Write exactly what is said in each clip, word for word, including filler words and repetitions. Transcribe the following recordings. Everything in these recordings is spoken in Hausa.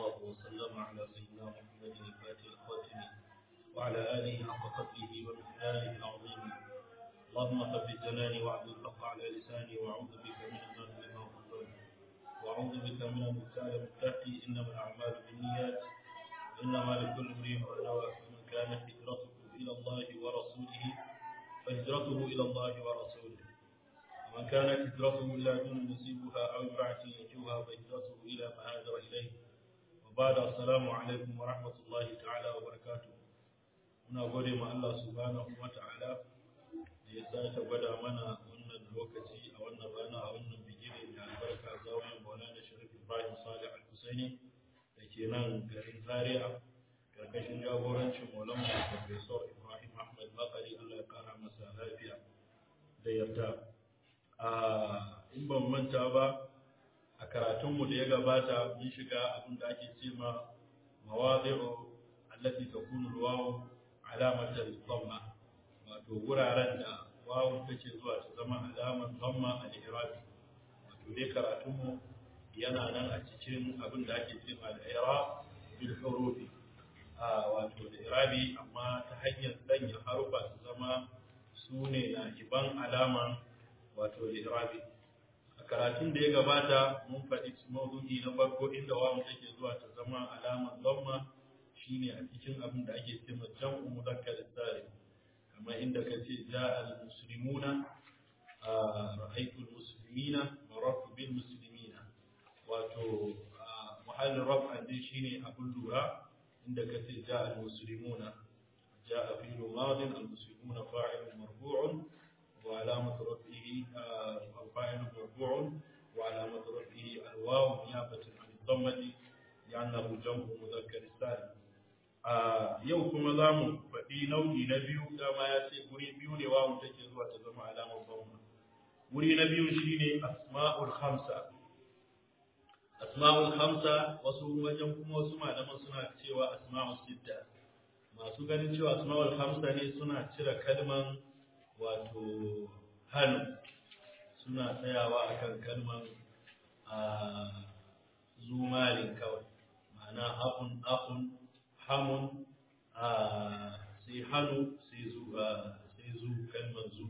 الله وسلم على سيدنا محمد الفاتح الخاتم وعلى آله حق قدره ومقداره العظيم. اللهم ثبت جناني واعدل الحق على لساني وأعوذ بك من الظن لما قدر وأعوذ بك من المبتال مبتحي. إنما الأعمال بالنيات إنما لكل امرئ ما نوى. فمن كانت هجرته إلى الله ورسوله فهجرته إلى الله ورسوله، ومن كانت هجرته إلى دون نصيبها أو امرأة ينكحها فهجرته إلى ما هاجر إليه. وبعد، السلام عليكم ورحمة الله تعالى وبركاته. muna gode ma Allah subhanahu wa ta'ala da ya sake gwada mana wannan lokaci a wannan rana a wannan bigire da albarka zawiyar Maulana Sharif Ibrahim Salih Al-Husaini da ke nan garin Zaria karkashin jagorancin Maulana Professor Ibrahim Ahmad Bakari. Allah ya kara masa lafiya da yarda. In ban manta ba, a karatunmu da ya gabata mun shiga abin da ake ce ma mawadi'u allati takunu al-wawu alamatar dhamma, wato wuraren da wawun take zuwa ta zama alamar dhamma a al-i'rabi. Wato dai karatunmu yana nan a cikin abin da ake ce ma al-i'rab bil hurufi, wato da i'rabi amma ta hanyar sanya harufa su zama sune na iban alaman wato al-i'rabi. A karatun da ya gabata mun faɗi mawdu'i na farko inda wawun take zuwa ta zama alamar dhamma shine a cikin abin da ake cewa jam'u mudakkar salim, kamar inda kace ja'a al-muslimuna, ra'aytu al-muslimina, marartu bil muslimina. Wato muhallin raf'an din shine abun lura inda kace ja'a al-muslimuna, ja'a fi'lu madin, al-muslimuna fa'ilun marfu'un wa alamatu raf'ihi fa'ilun marfu'un wa alamatu raf'ihi al-wawu niyabatan 'an ad-dhammati li'annahu jam'u mudakkar salim. a yau kuma za mu faɗi nau'i na biyu. Dama ya ce wuri biyu ne wawun take zuwa ta zama alamar dhamma. Wuri na biyu shine asma'ul khamsa. Asma'ul khamsa wasu wajen kuma wasu malaman suna cewa asma'ul sitta. Masu ganin cewa asma'ul khamsa ne suna cire kalman wato hannu, suna tsayawa akan kalman zumalin kawai, ma'ana akun akun hamun sai hannu sai zu sai zu kalmar zu.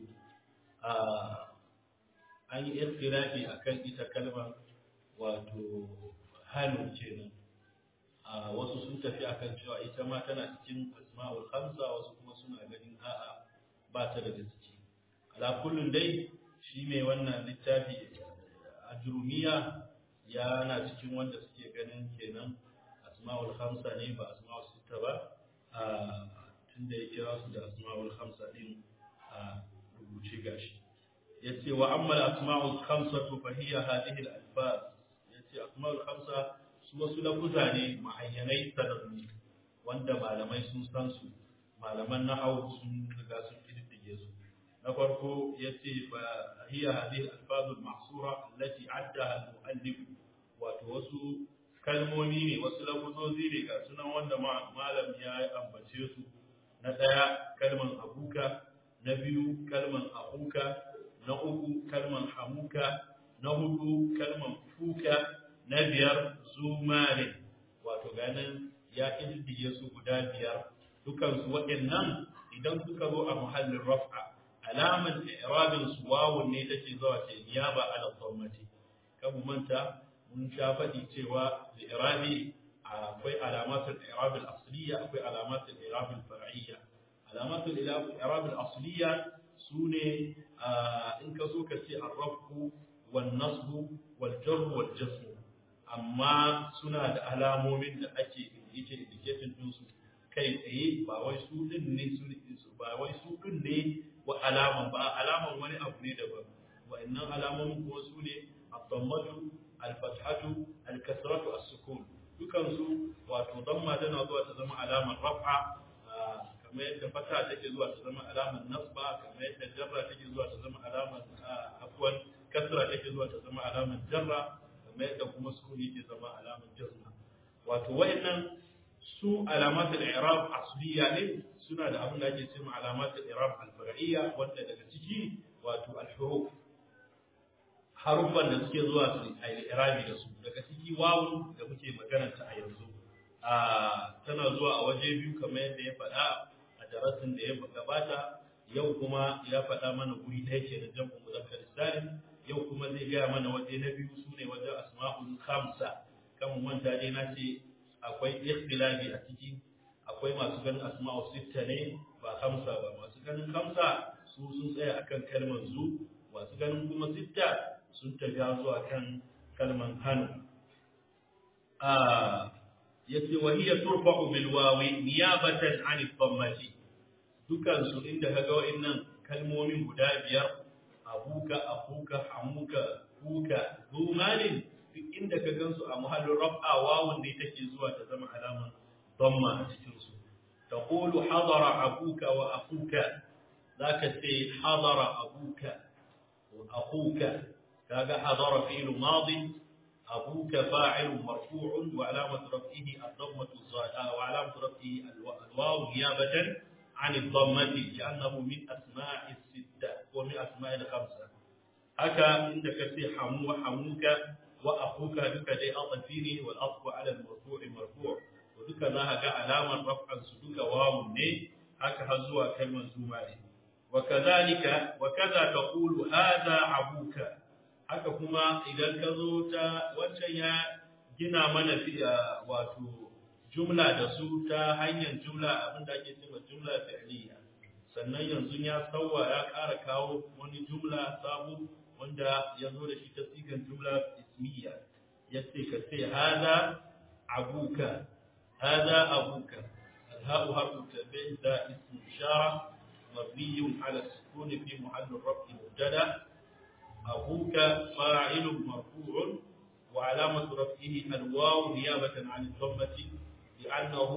An yi ikhtilafi akan ita kalmar wato hannu kenan. Wasu sun tafi akan cewa ita ma tana cikin asma'ul khamsa, wasu kuma suna ganin a'a ba ta daga ciki. Ala kullun dai shi mai wannan littafi Ajrumiya yana cikin wanda suke ganin kenan asma'ul khamsa ne ba asma'ul sitta ba, tunda ya kira su da asma'ul khamsa din a rubuce gashi. Yace wa amma al-asma'ul khamsatu fa hiya hadhihi al-alfaz. Yace asma'ul khamsa su wasu lafuza ne ma'ayyanai sanannu wanda malamai sun san su, malaman nahwu sun riga sun kididdige su. Na farko yace fa hiya hadhihi al-alfaz al-mahsura allati 'addaha al-mu'allif, wato wasu kalmomi ne, wasu lafuzozi ne ga sunan wanda malam ya ambace su. Na ɗaya kalman abuka, na biyu kalman akuka, na uku kalman hamuka, na hudu kalman fuka, na biyar zumare. Wato ganin ya ƙididdige su guda biyar. Dukansu waɗannan idan suka zo a muhallin raf'a, alaman i'rabin su wawun ne take zuwa ce niyaba ala dhammati. Kan mu manta mun sha faɗi cewa al-i'rabi akwai alamatul i'rab al-asliya, akwai alamatul i'rab al-far'iyya. Alamatul i'rab al-asliya sune in ka so ka ce ar-raf'u wan-nasbu wal-jarr wal-jazm, amma suna da alamomin da ake yake indicating din su kai tsaye, ba wai su din ne su ba wai su din ne wa alaman ba, alaman wani abu ne daban. Wa'annan alamomin ko su ne ad-dammatu, al-fathatu, al-kasratu, as-sukun. Dukan su wato damma tana zuwa ta zama alamar raf'a, kamar yadda fatha take zuwa ta zama alamar nasba, kamar yadda jarra take zuwa ta zama alamar afwan kasra take zuwa ta zama alamar jarra, kamar yadda kuma sukuni ke zama alamar jazma. Wato wayannan su alamatul i'rab asliya ne, suna da abin da ake cewa alamatul i'rab al-far'iyya, wanda daga ciki wato al-huruf haruffan da suke zuwa su al-i'rabi da su daga ciki wawun da muke magana ta a yanzu a tana zuwa a waje biyu kamar yadda ya faɗa a darasin da ya gabata yau kuma ya faɗa mana guri ɗaya ke da jam'u muzakkar salim yau kuma zai gaya mana waje na biyu sune wajen asma'ul khamsa kan manta dai na ce akwai ikhtilafi a ciki akwai masu ganin asma'u sitta ne ba khamsa ba masu ganin khamsa su sun tsaya akan kalmar zu masu ganin kuma sitta sun tafi zuwa kan kalmar hanu ah yace wa hiya turfa'u bil wawi niyabatan 'an ad-dammati dukan su inda kaga wa'annan kalmomin guda biyar abuka akuka hamuka kuka zumalin duk inda ka gansu a muhallin raf'a wawun ne take zuwa ta zama alaman damma a cikin su taqulu hadara abuka wa akuka zaka ce hadara abuka wa akuka kaga hadara fi'l madi abuka fa'il marfu' wa alamat raf'ihi ad-dammatu az-zahira wa alamat raf'ihi al-waw niyabatan 'an ad-dammati li'annahu min asma'i as-sittah wa min asma'i al-khamsah haka inda kace hamu wa hamuka وأخوك duka dai atafi ne wal atfu ala al marfu' marfu' to duka za ka ga alamar raf'an su duka wawun ne haka har zuwa kalmar zuma ne wa kadhalika wa kaza taqulu hadha abuka haka kuma idan ka zo ta wancan ya gina mana fi wato jumla da su ta hanyar jumla abinda ake cewa jumla fi'liya sannan yanzu ya sauwa ya ƙara kawo wani jumla sabu wanda ya zo da shi ta sigan jumla ismiya yace ka ce hada abuka hada abuka الهاء حرف تنبيه ذا اسم إشارة مبني على السكون في محل الرفع مبتدا أبوك فاعل مرفوع وعلامة رفعه الواو نيابة عن الضمة لأنه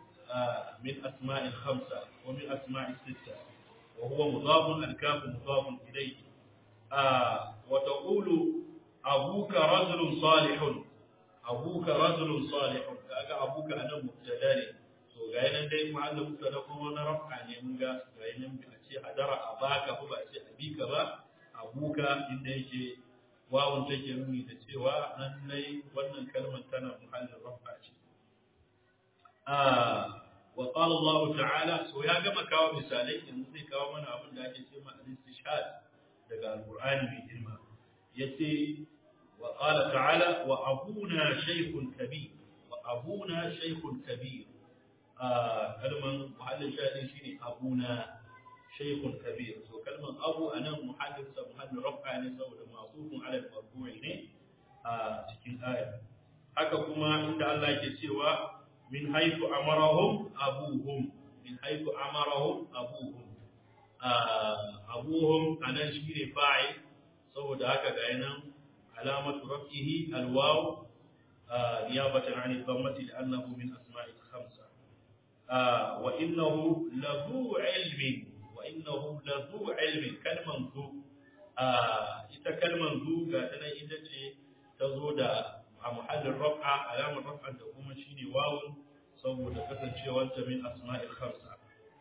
من أسماء الخمسة ومن أسماء الستة وهو مضاف الكاف مضاف إليه آه وتقول أبوك رجل صالح أبوك رجل صالح كأجا أبوك أنا مبتدأ so ga yanan dai mu'allim mubtada kuma na raf'a ne mun ga ga yanan a ce hadara abaka ko ba a ce abika ba abuka inda yake wawun take nuni da cewa nan nai wannan kalmar tana muhallin raf'a ce ah wa qala Allah ta'ala so ya gama kawo misalai yanzu zai kawo mana abin da ake cewa al-istishhad daga alqur'ani mai girma yace wa qala ta'ala wa abuna shaykhun kabir wa abuna shaykhun kabir ah kalman muhallin shahidin shine abuna shaykhun kabir so kalman abu anan muhallin sa muhallin raf'a ne saboda ma'sufun ala al-marfu'i ne a cikin aya haka kuma inda Allah yake cewa min haythu amarahum abuhum min haythu amarahum abuhum abuhum anan shine fa'il saboda haka ga yanan alamatu raf'ihi alwaw niyabatan 'an ad-dammati li'annahu min asma'i al-khamsa wa innahu lahu 'ilmin wa innahu lahu 'ilmin kalman zu ita kalman zu ga tana ita ce tazo da a muhallin raf'a alamar raf'an da kuma shine wawun saboda kasancewar ta min asma'il khamsa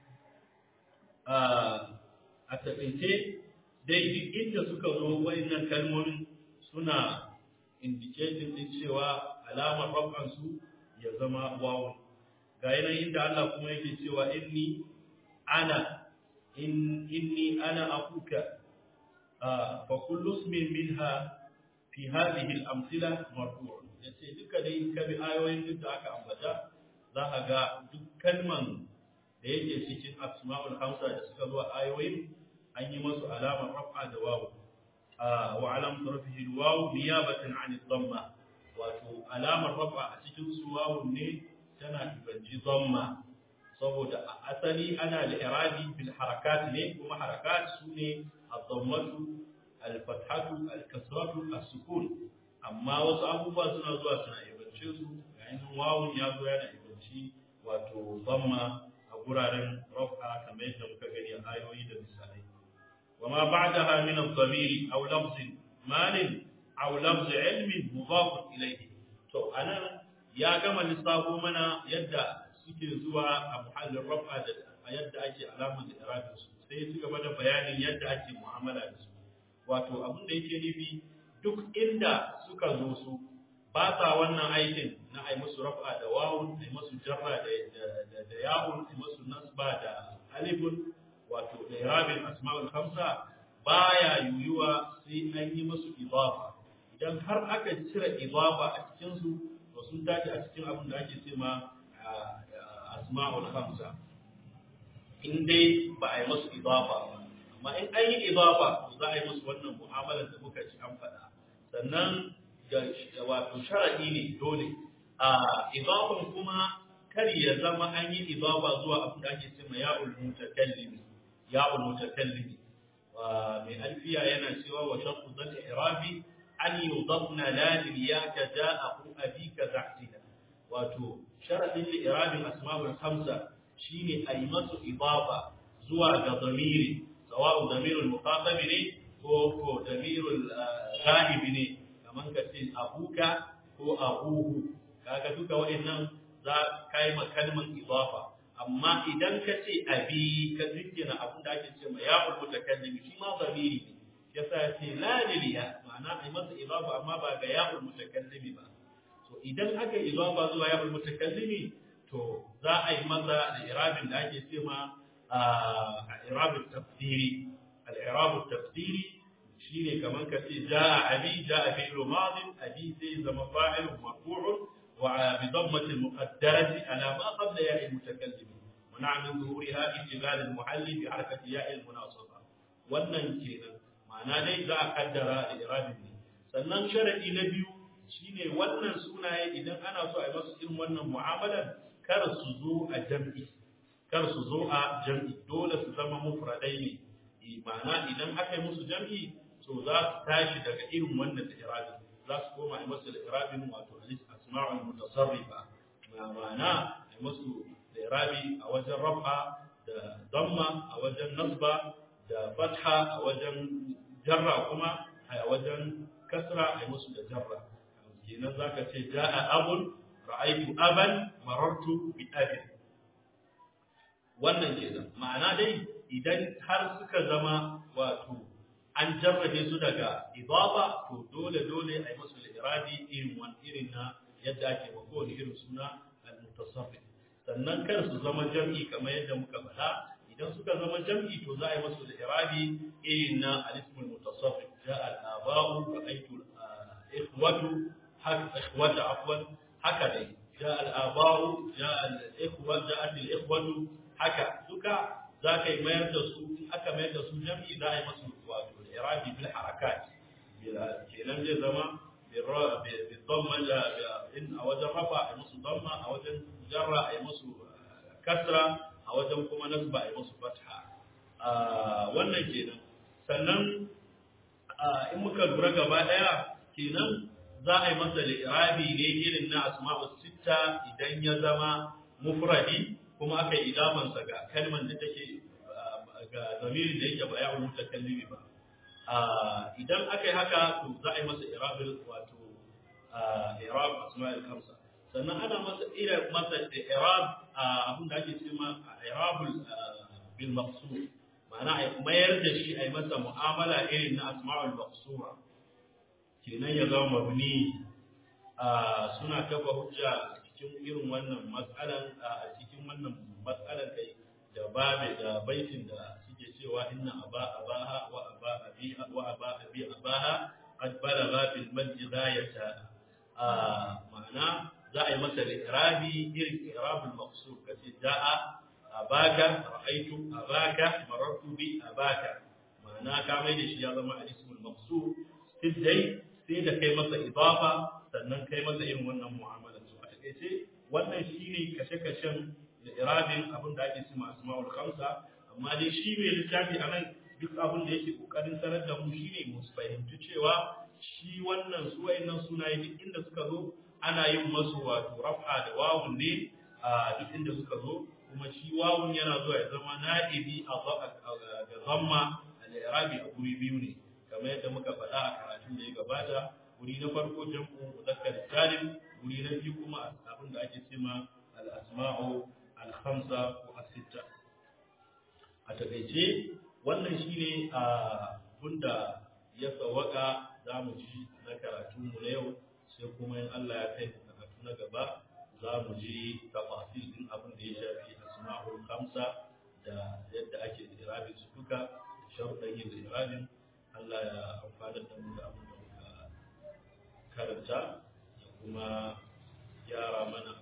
a taƙaice dai duk inda suka zo wayannan kalmomin suna indicating din cewa alamar raf'an su ya zama wawun ga yanayin inda Allah kuma yake cewa inni ana in inni ana akuka fa kullu ismin minha fi hadhihi al-amthila marfu' yace duka dai kabi ayoyin duk da aka ambata za ka ga duk kalman da yake cikin asma'ul khamsa da suka zo ayoyin an yi masu alamar raf'a da wawu wa alam tarfihi al-waw niyabatan 'an ad-damma wato alamar raf'a a cikin su wawu ne tana ibanci damma saboda asali ana da irabi bil harakat ne kuma harakat sune ad-dammatu al-fathatu al-kasratu as-sukun amma wasu abubuwa suna zuwa suna ibance su yayin wawun ya zo yana ibanci wato damma a guraren raf'a kamar yadda muka gani a ayoyi da misalai wama ba'daha min ad-dhamir aw lafz mal aw lafz ilm mudaf ilayhi to anan ya gama lissafo mana yadda suke zuwa a muhallin raf'a da yadda ake alamar da irabin su sai su gaba da bayanin yadda ake mu'amala da su wato abin da yake nufi duk inda suka zo su ba sa wannan aikin na ai musu raf'a da wawun, ai musu jarra da da da ya'un, ai musu nasba da alifun, wato da irabin asma'ul khamsa baya yuyuwa sai an yi musu idafa. Idan har aka cire idafa a cikin su to sun tashi a cikin abin da ake cewa asma'ul khamsa, in dai ba a yi musu idafa ba. Amma in an yi idafa to za a yi musu wannan mu'amalar da muka ci an faɗa. Sannan da wato sharadi ne dole a idafan kuma kar ya zama an yi idafa zuwa abin da ake cewa ya'ul mutakallimi ya'ul mutakallimi wa mai alfiya yana cewa wa shartu zal i'rabi an yudafna la ya taja'u abika zahtina, wato sharadin i'rabin asma'ul khamsa shine ayi masu idafa zuwa ga dhamiri, sawa'u dhamirul muqatab ne ko ko dhamirul ghaib ne, kaman ka ce abuka ko abuhu, kaga duka wa'annan za kai ma kalman idafa. Amma idan ka ce abi ka zikkina abin da ake ce ma ya'ul mutakallim shi ma dhamiri ne, yasa ce la liliya, ma'ana ai masa idafa amma ba ga ya'ul mutakallim ba. So idan aka idafa zuwa ya'ul mutakallim to za a yi masa da irabin da ake ce ma al-i'rab at-tafsiri. al-i'rab at-tafsiri shine kaman ka ce jaa abi, jaa fi'lu madin, abi sai zama fa'il marfu'un wa bi dhammati al-muqaddarati ala ma qabla ya' al-mutakallim, wa na'min zuhuriha ittigal al-muhalli bi harakati ya' al-munasaba. Wannan kenan ma'ana dai za a kaddara al-i'rabin ne. Sannan sharadi na biyu shine wannan sunaye idan ana so a yi masu irin wannan mu'amalan kar su zo a jam'i, kar su zo a jam'i, dole su zama mufradai ne. Ma'ana idan aka yi musu jam'i to za su tashi daga irin wannan i'rabi, za su koma a masu da i'rabin wato asma'ul mutasarrifa, ma'ana a masu da i'rabi a wajen rafa da damma, a wajen nasba da fatha, a wajen jarra kuma a wajen kasra a musu da jarra. Kenan zaka ce ja'a abun, ra'aytu aban, marartu bi abin. Wannan kenan ma'ana dai idan har suka zama wato an jarrabe su daga idafa to dole dole a yi musu al-iradi irin wan irin na yadda ake wa kowane irin suna al-mutasarrif. Sannan kar su zama jam'i kamar yadda muka faɗa, idan suka zama jam'i to za a yi musu al-iradi irin na al-ismul mutasarrif. ja'a al-aba'u, ra'aytu al-ikhwatu, haka ikhwata afwan, haka dai ja'a al-aba'u, ja'a al-ikhwa, ja'at al-ikhwatu, haka duka za ka yi mayar da su, aka mayar da su jam'i za a yi masu wato iradi bil harakat, kenan zai zama bil dhamma in a wajen rafa a yi musu dhamma, a wajen jarra a yi musu kasra, a wajen kuma nasba a yi musu fatha. Wannan kenan. Sannan in muka lura gaba daya kenan za a yi masa iradi ne irin na asma'us sitta idan ya zama mufradi kuma aka yi idamansa ga kalmar da take ga zamirin da yake ba ya mutakallimi ba. Idan aka yi haka to za a yi masa irabul wato irab asma'ul khamsa. Sannan ana masa ira masa irab abin da ake cewa irabul bil maqsur, ma'ana a mayar da shi a yi masa mu'amala irin na asma'ul maqsura, kenan ya zama mabni. Suna kafa hujja cikin irin wannan matsalan a cikin wannan matsalan kai da babe da baitin da suke cewa inna aba abaha wa aba abiha wa aba abi abaha qad balagha bil majdi ghayata. Ma'ana za a yi masa irabi irin irabul maqsur, kace ja'a abaka, ra'aytu abaka, marartu bi abaka, ma'ana ka mai da shi ya zama al-ismul maqsur, sai dai sai da kai masa idafa sannan kai masa irin wannan mu'amala. A takeice wannan shine kashe-kashen da irabin abin da ake cewa asma'ul khamsa. Amma dai shi mai littafi anan duk abin da yake kokarin sanar da mu shine mu fahimci cewa shi wannan su wayannan sunaye duk inda suka zo ana yin masu wato raf'a da wawun ne a duk inda suka zo, kuma shi wawun yana zuwa ya zama na'ibi a ga zamma al-irabi a guri biyu ne kamar yadda muka faɗa a karatun da ya gabata. Guri na farko jam'u muzakkar salim, guri na biyu kuma abin da ake cewa al-asma'u al-khamsa ko as-sitta. A takeice wannan shine abin da ya sawaka za mu ji na karatunmu na yau, sai kuma in Allah ya kai mu karatu na gaba za mu ji tafasil din abin da ya shafi asma'ul khamsa da yadda ake irabin su duka da sharuɗan yin irabin. Allah ya amfana da mu da abin da muka karanta ya kuma gyara mana